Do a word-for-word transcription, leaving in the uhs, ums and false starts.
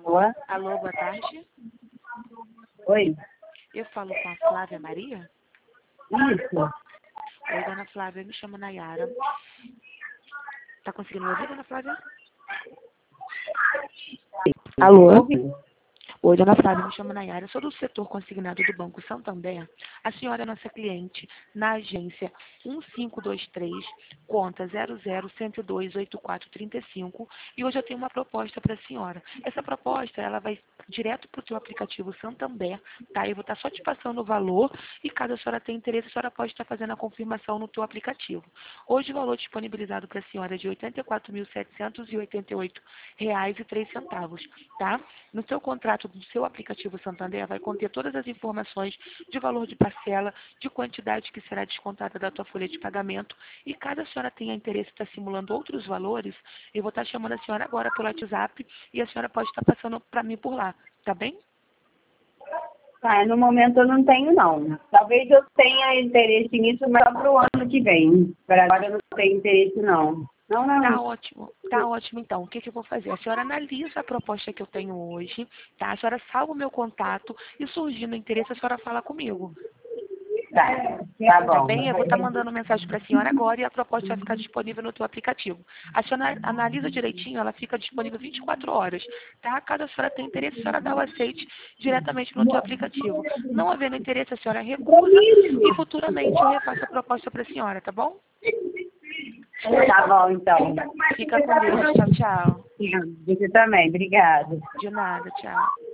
Boa. Alô, boa tarde. Oi. Eu falo com a Flávia Maria? Isso. Oi, dona Flávia, eu me chamo Nayara. Tá conseguindo me ouvir, dona Flávia? Alô? Oi, dona Flávia, me chamo Nayara. Eu sou do setor consignado do Banco Santander. A senhora é nossa cliente na agência um cinco dois três, conta zero zero um zero dois oito quatro três cinco. E hoje eu tenho uma proposta para a senhora. Essa proposta, ela vai direto para o seu aplicativo Santander, tá? Eu vou estar só te passando o valor e caso a senhora tenha interesse, a senhora pode estar fazendo a confirmação no seu aplicativo. Hoje o valor disponibilizado para a senhora é de oitenta e quatro mil setecentos e oitenta e oito reais e três centavos, tá? No seu contrato do seu aplicativo Santander vai conter todas as informações de valor de parcela, de quantidade que será descontada da tua folha de pagamento e caso a senhora tenha interesse em estar simulando outros valores, eu vou estar chamando a senhora agora pelo WhatsApp e a senhora pode estar passando para mim por lá, tá bem? Ah, no momento eu não tenho, não. Talvez eu tenha interesse nisso, mas só para o ano que vem. Para agora eu não tenho interesse, não. Não, não. Tá ótimo, tá ótimo então. O que, que eu vou fazer? A senhora analisa a proposta que eu tenho hoje, tá? A senhora salva o meu contato e surgindo interesse, a senhora fala comigo. Tá, tá Tá bom. bem? Eu vou estar mandando mensagem para a senhora agora e a proposta vai ficar disponível no teu aplicativo. A senhora analisa direitinho, ela fica disponível vinte e quatro horas, tá? Caso a senhora tenha interesse, a senhora dá o aceite diretamente no teu aplicativo. Não havendo interesse, a senhora recusa e futuramente eu refaço a proposta para a senhora, tá bom? Tá bom, então. Fica com Deus. Tchau, tchau. Você também, obrigada. De nada, tchau.